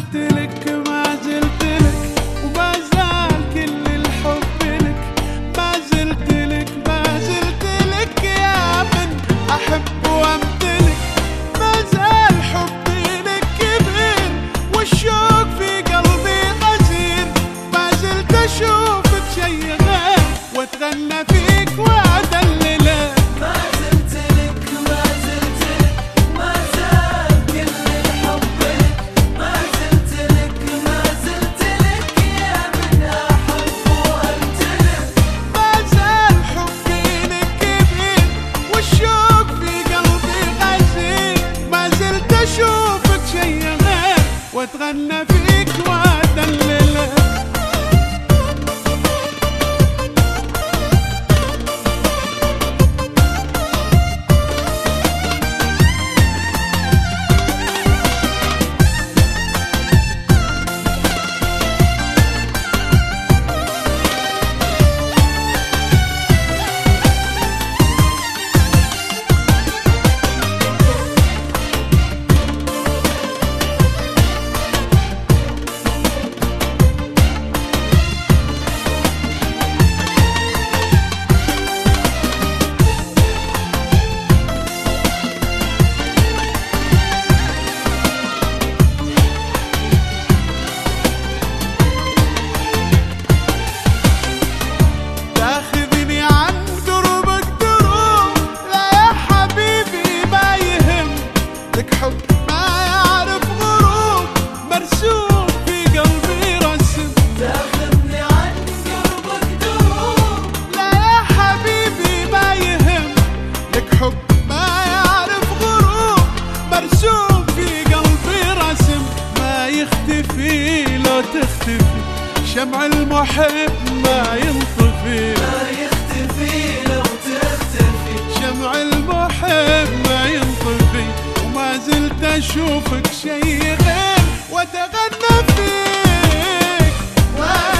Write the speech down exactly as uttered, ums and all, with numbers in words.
زلت لك ما زلت لك وما زال كل الحب لك، ما زلت لك ما زلت لك يا من أحب وأمتلك، ما زال حبي لك كبير والشوق في قلبي غزير، ما زلت أشوفك شي غير وأتغنى فيك وأدللك. ما زلت لك ما زلت لك ما زال كل الحب لك، ما زلت لك ما زلت لك يا من أحب وأمتلك، ما زال حبي لك كبير والشوق في قلبي غزير، ما زلت أشوفك شي غير وأتغنى فيك وأدللك. تاخذني عن دربك دروب، لا يا حبيبي ما يهم لك حب ما يعرف غروب، مرسوم في قلبي رسم. تاخذني عن قربك دروب، لا يا حبيبي ما يهم لك حب ما يعرف غروب، مرسوم في قلبي رسم، ما يختفي لو تختفي شمع المحب ما ينطفي، ما يختفي لو تختفي شمع المحب ما ينطفي، وما زلت أشوفك شي غير وأتغنى فيك.